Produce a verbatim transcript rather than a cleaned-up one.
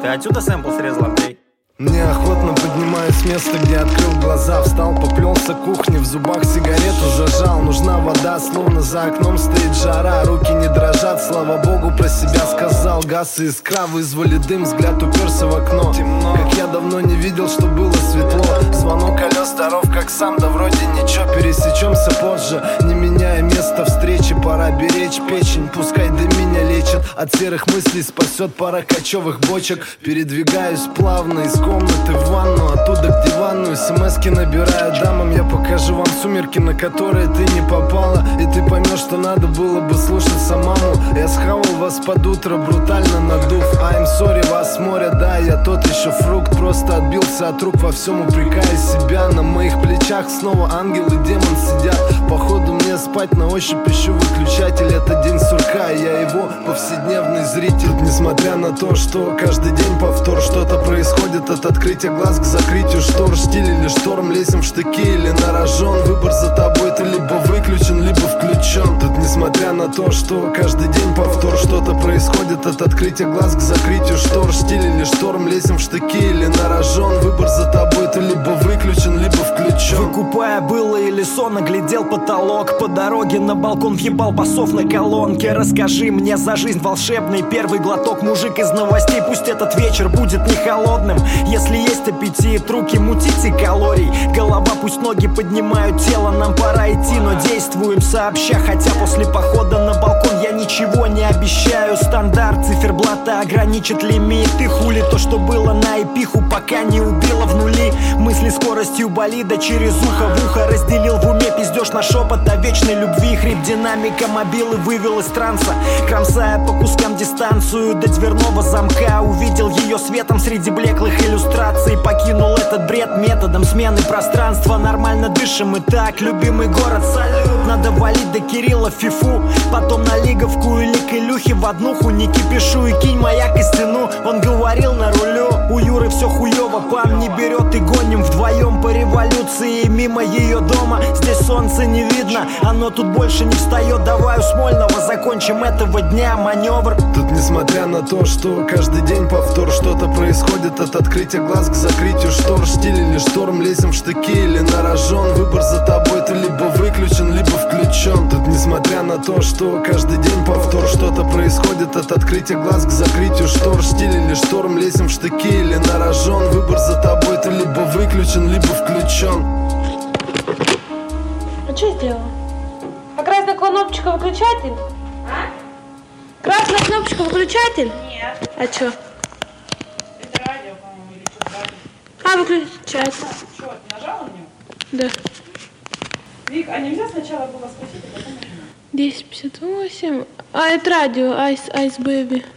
Ты отсюда сэмпл срезал, Андрей? Неохотно поднимаюсь с места, где открыл глаза. Встал, поплелся к кухне, в зубах сигарету зажал. Нужна вода, словно за окном стоит жара. Руки не дрожат, слава богу, про себя сказал. Газ и искра вызвали дым, взгляд уперся в окно. Темно, как я давно не видел, что было светло. Звонок, алло, здоров, как сам, да вроде ничего. Пересечемся позже, не меняя место встречи. Пора беречь печень, пускай дым меня лечит. От серых мыслей спасет пара кочевых бочек. Передвигаюсь плавно из комнаты в ванну, оттуда к дивану. СМСки набираю дамам, я покажу вам сумерки, на которые ты не попала. И ты поймешь, что надо было бы слушаться маму. Я схавал вас под утро, брутально надув. I'm sorry, вас море, да, я тот еще фрукт. Просто отбился от рук, во всем упрекая себя. На моих плечах снова ангел и демон сидят. Походу мне спать, на ощупь ищу выключатель. Это день сурка, я его повседневный зритель. Тут, несмотря на то, что каждый день повтор, что-то происходит от открытия глаз к закрытию штор. Штиль или шторм, лезем в штыки или на рожон. Выбор за тобой, ты либо выключен, либо включен. Тут, несмотря на то, что каждый день повтор, что-то происходит от открытия глаз к закрытию штор. Штиль или шторм, лезем в штыки или на рожон. Выбор за тобой, ты либо выключен, либо включен. Выкупая было или сон, оглядел потолок. По дороге на балкон въебал басов на колонке. Расскажи мне за жизнь волшебный первый глоток. Мужик из новостей, пусть этот вечер будет не холодным. Если есть аппетит, руки мутите калорий. Голова пусть ноги поднимают тело, нам пора идти. Но действуем сообща, хотя после похода на балкон я ничего не обещаю. Стандарт циферблата ограничит лимиты. Хули то, что было на эпиху, пока не убило в нули. Мысли скоростью болида через ухо в ухо. Разделил в уме пиздеж на шепот о вечной любви. Хрип динамика мобилы вывел из транса, кромсая по кускам дистанцию до дверного замка. Увидел ее светом среди блеклых иллюстраций. Покинул этот бред методом смены пространства. Нормально дышим и так, любимый город, салют. Надо валить до Кирилла фифу, потом на Лиговку или к Илюхе в однуху. Не кипишу и кинь маяк и стену. Он говорил на рулю, у Юры все хуево, пам не берет и гоним вдвоем по революции мимо ее дома. Здесь солнце не видно, оно тут больше не встает. Давай у Смольного закончим этого дня маневр. Тут, несмотря на то, что каждый день повтор, что-то происходит от открытия глаз к закрытию штор. Штиль или шторм, лезем в штыки или на рожон. Выбор за тобой, ты либо выключен, либо включен. Тут, несмотря на то, что каждый день повтор, что-то происходит от открытия глаз к закрытию штор. Штиль или шторм, лезем в штыки или на рожон. Выбор за тобой, ты либо выключен, либо включен. А что сделала? А красная кнопочка выключатель? А? Красная кнопочка выключатель? Нет. А что? Это радио, по-моему, или что-то радио. А, выключатель. Что, ты нажала на него? Да. Вик, а нельзя сначала было спустить, а потом нажимать? десять пятьдесят восемь. А, это радио, Ice, Ice Baby.